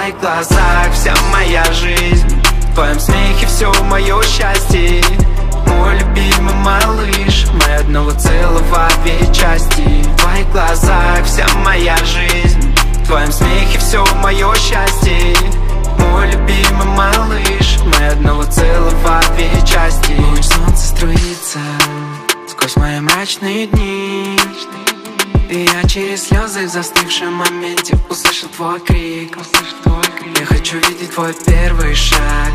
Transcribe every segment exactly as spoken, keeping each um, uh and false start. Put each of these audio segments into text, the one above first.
твоих глазах вся моя жизнь, в твоем смехе все мое счастье. Мой любимый малыш, мы одного целого две части. В твоих глазах вся моя жизнь, в твоем смехе все мое счастье. Мой любимый малыш, мы одного целого две части. Луч солнца струится сквозь мои мрачные дни, и я через слезы в застывшем моменте услышал твой крик. Я хочу видеть твой первый шаг,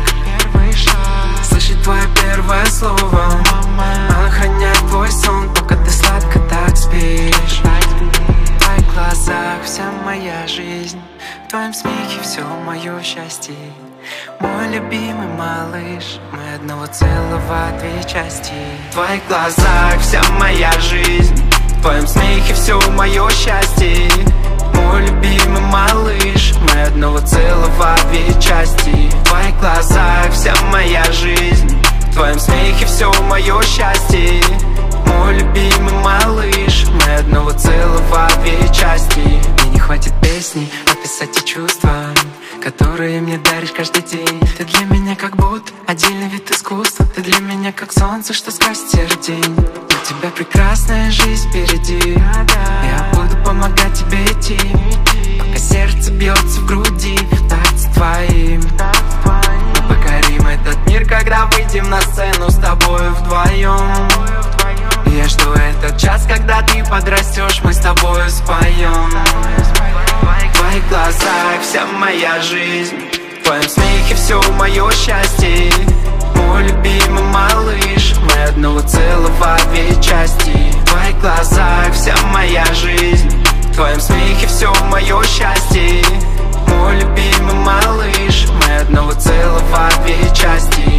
слышать твое первое слово, охранять твой сон, пока ты сладко так спишь. В твоих глазах вся моя жизнь, в твоем смехе все мое счастье. Мой любимый малыш, мы одного целого две части. В твоих глазах вся моя жизнь, в твоем смехе все мое счастье. Мой любимый малыш, мы одного целого две части. В твоих глазах вся моя жизнь, в твоем смехе все мое счастье. Мой любимый малыш, мы одного целого две части. Мне не хватит песни описать те чувства, которые мне даришь каждый день. Ты для меня как будто отдельный вид искусства. Ты для меня как солнце, что сквозь серый день. У тебя прекрасная жизнь впереди, я буду помогать тебе идти, пока сердце бьется в груди в такт с твоим. Мы покорим этот мир, когда выйдем на сцену с тобой вдвоем. Я жду этот час, когда ты подрастешь, мы с тобой споем. В твоих глазах вся моя жизнь, в твоем смехе все мое счастье. Мой любимый малыш, мы одного целого две части. В твоих глазах вся моя жизнь, в твоем смехе все мое счастье. Мой любимый малыш, мы одного целого две части.